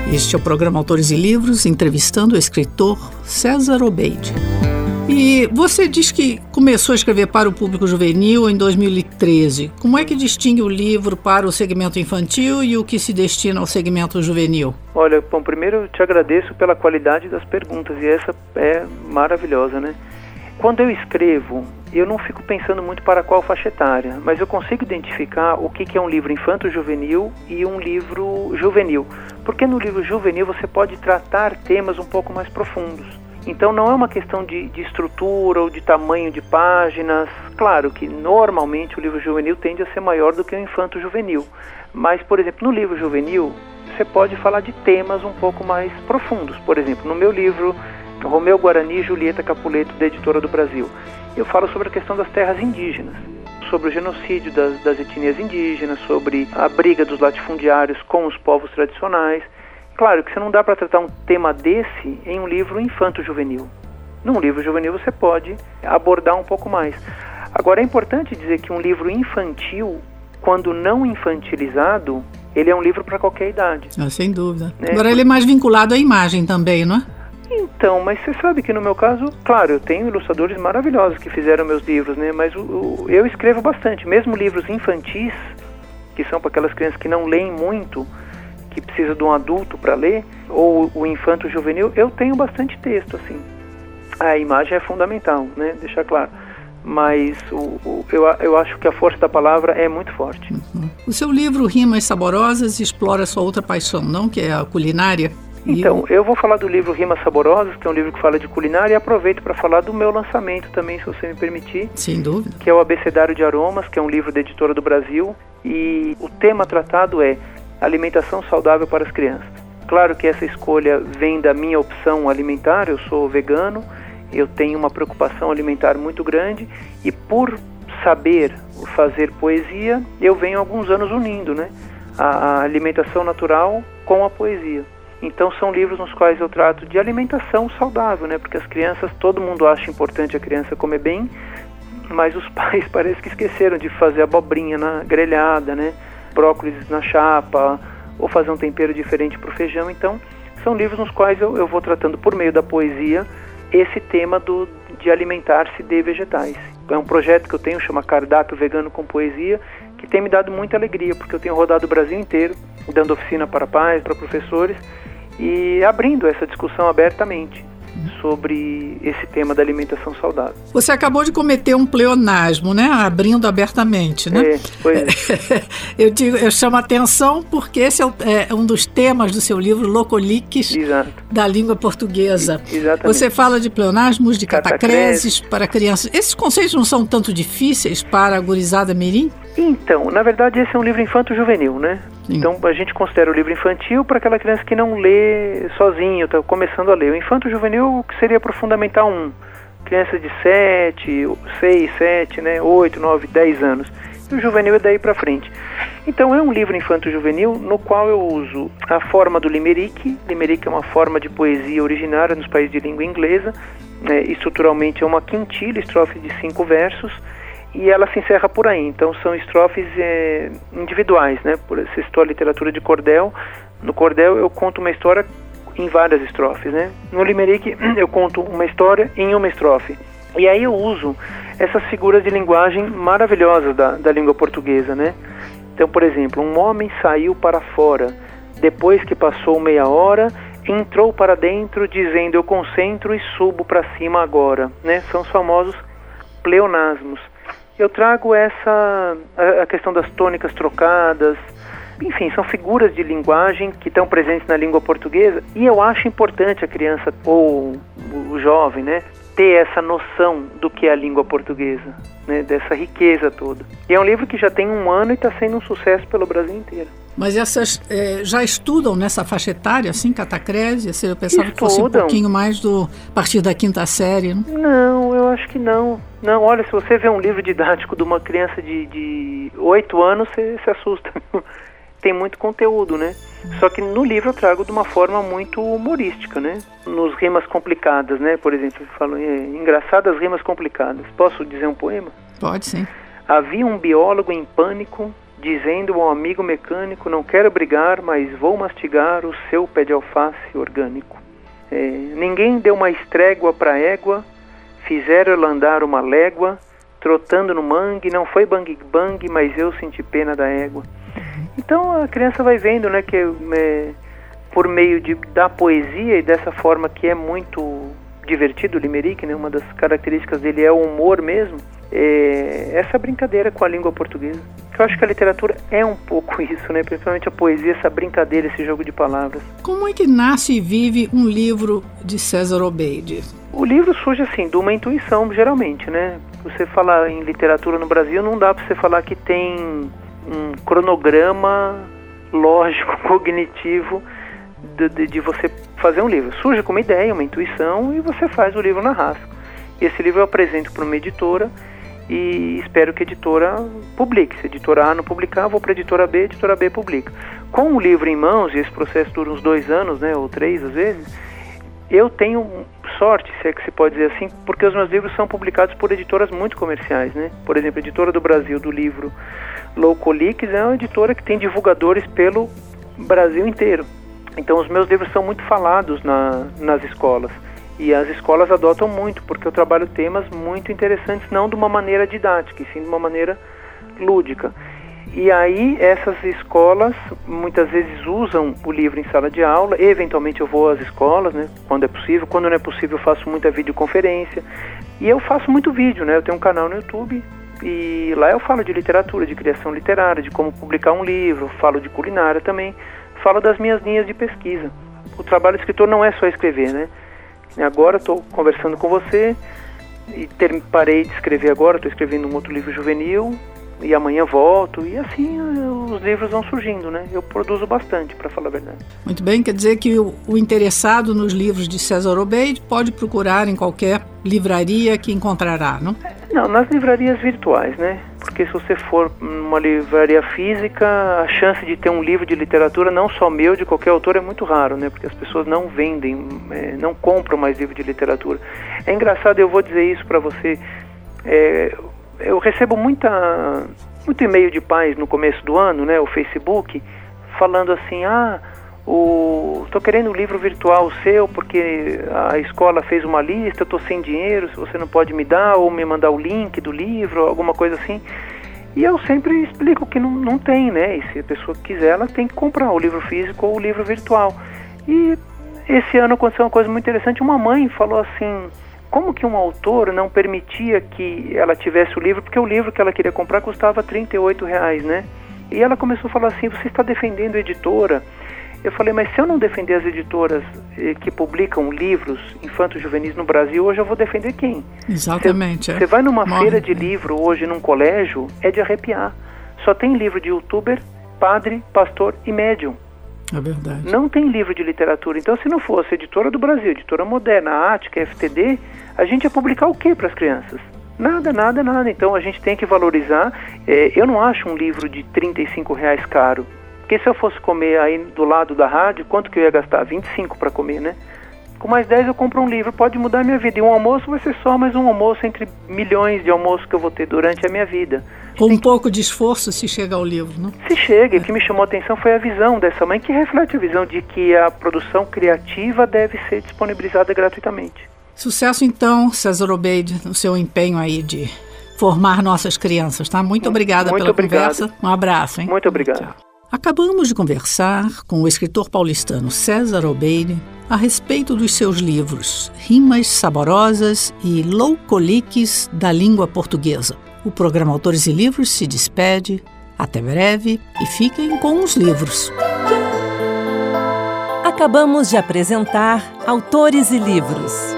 Este é o programa Autores e Livros, entrevistando o escritor César Obeide. E você diz que começou a escrever para o público juvenil em 2013. Como é que distingue o livro para o segmento infantil e o que se destina ao segmento juvenil? Olha, bom, primeiro eu te agradeço pela qualidade das perguntas, e essa é maravilhosa, né? Quando eu escrevo, eu não fico pensando muito para qual faixa etária, mas eu consigo identificar o que é um livro infanto-juvenil e um livro juvenil. Porque no livro juvenil você pode tratar temas um pouco mais profundos. Então não é uma questão de estrutura ou de tamanho de páginas. Claro que normalmente o livro juvenil tende a ser maior do que o infanto-juvenil. Mas, por exemplo, no livro juvenil, você pode falar de temas um pouco mais profundos. Por exemplo, no meu livro Romeu Guarani e Julieta Capuleto, da Editora do Brasil, eu falo sobre a questão das terras indígenas, sobre o genocídio das etnias indígenas, sobre a briga dos latifundiários com os povos tradicionais. Claro que você não dá para tratar um tema desse em um livro infanto-juvenil. Num livro juvenil você pode abordar um pouco mais. Agora é importante dizer que um livro infantil, quando não infantilizado, ele é um livro para qualquer idade. Sem dúvida. Né? Agora ele é mais vinculado à imagem também, não é? Então, mas você sabe que no meu caso, claro, eu tenho ilustradores maravilhosos que fizeram meus livros, né? Mas eu escrevo bastante, mesmo livros infantis, que são para aquelas crianças que não leem muito, que precisa de um adulto para ler, ou o infanto juvenil, eu tenho bastante texto, assim. A imagem é fundamental, né? Deixar claro. Mas eu acho que a força da palavra é muito forte. Uhum. O seu livro Rimas Saborosas explora sua outra paixão, não? Que é a culinária. Então, eu vou falar do livro Rimas Saborosas, que é um livro que fala de culinária, e aproveito para falar do meu lançamento também, se você me permitir. Sem dúvida. Que é o Abecedário de Aromas, que é um livro da Editora do Brasil, e o tema tratado é alimentação saudável para as crianças. Claro que essa escolha vem da minha opção alimentar, eu sou vegano, eu tenho uma preocupação alimentar muito grande, e por saber fazer poesia, eu venho há alguns anos unindo, né, a alimentação natural com a poesia. Então são livros nos quais eu trato de alimentação saudável, né? Porque as crianças, todo mundo acha importante a criança comer bem, mas os pais parece que esqueceram de fazer abobrinha na grelhada, né? Brócolis na chapa, ou fazer um tempero diferente para o feijão. Então são livros nos quais eu vou tratando por meio da poesia esse tema de alimentar-se de vegetais. É um projeto que eu tenho, chama Cardápio Vegano com Poesia, que tem me dado muita alegria, porque eu tenho rodado o Brasil inteiro, dando oficina para pais, para professores, e abrindo essa discussão abertamente sobre esse tema da alimentação saudável. Você acabou de cometer um pleonasmo, né? Abrindo abertamente, né? Pois é. Eu chamo a atenção porque esse é um dos temas do seu livro, Locoliques, Exato. Da língua portuguesa. Exatamente. Você fala de pleonasmos, de catacreses para crianças. Esses conceitos não são tanto difíceis para a gurizada mirim? Então, na verdade, esse é um livro infanto-juvenil, né? Sim. Então, a gente considera o livro infantil para aquela criança que não lê sozinho, está começando a ler. O infanto-juvenil, que seria para o Fundamental 1. Criança de 6, 7, né, 8, 9, 10 anos. E o juvenil é daí para frente. Então, é um livro infanto-juvenil no qual eu uso a forma do limerick. Limerick é uma forma de poesia originária nos países de língua inglesa. Estruturalmente, é uma quintilha, estrofe de 5 versos. E ela se encerra por aí, então são estrofes individuais, né? Por você citou a literatura de cordel. No cordel eu conto uma história em várias estrofes, né? No limerick eu conto uma história em uma estrofe. E aí eu uso essas figuras de linguagem maravilhosas da língua portuguesa, né? Então, por exemplo, um homem saiu para fora, depois que passou meia hora, entrou para dentro, dizendo eu concentro e subo para cima agora, né? São os famosos pleonasmos. Eu trago a questão das tônicas trocadas, enfim, são figuras de linguagem que estão presentes na língua portuguesa, e eu acho importante a criança ou o jovem, né, ter essa noção do que é a língua portuguesa, né, dessa riqueza toda. E é um livro que já tem 1 ano e está sendo um sucesso pelo Brasil inteiro. Mas essas já estudam nessa faixa etária, assim, catacrese? Eu pensava que fosse um pouquinho mais a partir da 5ª série. Não, eu acho que não. Não, olha, se você vê um livro didático de uma criança de 8 anos, você se assusta. Tem muito conteúdo, né? Só que no livro eu trago de uma forma muito humorística, né? Nos rimas complicadas, né? Por exemplo, eu falo engraçadas rimas complicadas. Posso dizer um poema? Pode, sim. Havia um biólogo em pânico dizendo ao amigo mecânico: não quero brigar, mas vou mastigar o seu pé de alface orgânico. Ninguém deu mais trégua pra égua, fizeram ela andar uma légua, trotando no mangue, não foi bang bang, mas eu senti pena da égua. Então a criança vai vendo, né, que por meio da poesia e dessa forma que é muito divertido o Limerick, né, uma das características dele é o humor mesmo, essa brincadeira com a língua portuguesa. Eu acho que a literatura é um pouco isso, né, principalmente a poesia, essa brincadeira, esse jogo de palavras. Como é que nasce e vive um livro de César Obeide? O livro surge assim, de uma intuição, geralmente, né? Você falar em literatura no Brasil, não dá para você falar que tem um cronograma lógico, cognitivo de você fazer um livro. Surge com uma ideia, uma intuição, e você faz o livro na raça. E esse livro eu apresento para uma editora e espero que a editora publique. Se a editora A não publicar, eu vou para a editora B publica. Com o livro em mãos, e esse processo dura uns 2 anos, né, ou 3 às vezes, eu tenho sorte, se é que se pode dizer assim, porque os meus livros são publicados por editoras muito comerciais, né? Por exemplo, a editora do Brasil do livro Loucoliques é uma editora que tem divulgadores pelo Brasil inteiro. Então os meus livros são muito falados nas escolas. E as escolas adotam muito, porque eu trabalho temas muito interessantes, não de uma maneira didática, e sim de uma maneira lúdica. E aí essas escolas muitas vezes usam o livro em sala de aula. Eventualmente eu vou às escolas, né, quando é possível. Quando não é possível eu faço muita videoconferência. E eu faço muito vídeo, né? Eu tenho um canal no YouTube e lá eu falo de literatura, de criação literária, de como publicar um livro, falo de culinária também, falo das minhas linhas de pesquisa. O trabalho do escritor não é só escrever, né? Agora estou conversando com você e parei de escrever agora, estou escrevendo um outro livro juvenil e amanhã volto, e assim os livros vão surgindo, né? Eu produzo bastante, para falar a verdade. Muito bem, quer dizer que o interessado nos livros de César Obeide pode procurar em qualquer livraria que encontrará, não? Não, nas livrarias virtuais, né? Porque se você for numa livraria física, a chance de ter um livro de literatura, não só meu, de qualquer autor, é muito raro, né? Porque as pessoas não vendem, não compram mais livro de literatura. É engraçado, eu vou dizer isso para você, eu recebo muito e-mail de pais no começo do ano, né? O Facebook, falando assim, estou querendo um livro virtual seu, porque a escola fez uma lista, eu estou sem dinheiro, se você não pode me dar, ou me mandar o link do livro, alguma coisa assim. E eu sempre explico que não tem, né? E se a pessoa quiser, ela tem que comprar o livro físico ou o livro virtual. E esse ano aconteceu uma coisa muito interessante. Uma mãe falou assim: como que um autor não permitia que ela tivesse o livro, porque o livro que ela queria comprar custava R$38, né? E ela começou a falar assim: você está defendendo a editora? Eu falei: mas se eu não defender as editoras que publicam livros infanto-juvenis no Brasil, hoje eu vou defender quem? Exatamente. Você vai numa feira de livro hoje num colégio, é de arrepiar. Só tem livro de youtuber, padre, pastor e médium. É verdade. Não tem livro de literatura. Então, se não fosse editora do Brasil, editora moderna, a Ática, a FTD, a gente ia publicar o que para as crianças? Nada. Então a gente tem que valorizar. Eu não acho um livro de R$35 caro. Porque se eu fosse comer aí do lado da rádio, quanto que eu ia gastar? 25 para comer, né? Com mais 10 eu compro um livro, pode mudar a minha vida. E um almoço vai ser só mais um almoço entre milhões de almoços que eu vou ter durante a minha vida. Com um pouco de esforço se chega ao livro, não? Se chega. O que me chamou a atenção foi a visão dessa mãe, que reflete a visão de que a produção criativa deve ser disponibilizada gratuitamente. Sucesso então, César Obeide, no seu empenho aí de formar nossas crianças, tá? Muito obrigada pela conversa. Um abraço, hein? Muito obrigado. Tchau. Acabamos de conversar com o escritor paulistano César Obeide a respeito dos seus livros Rimas Saborosas e Loucoliques da Língua Portuguesa. O programa Autores e Livros se despede. Até breve e fiquem com os livros. Acabamos de apresentar Autores e Livros.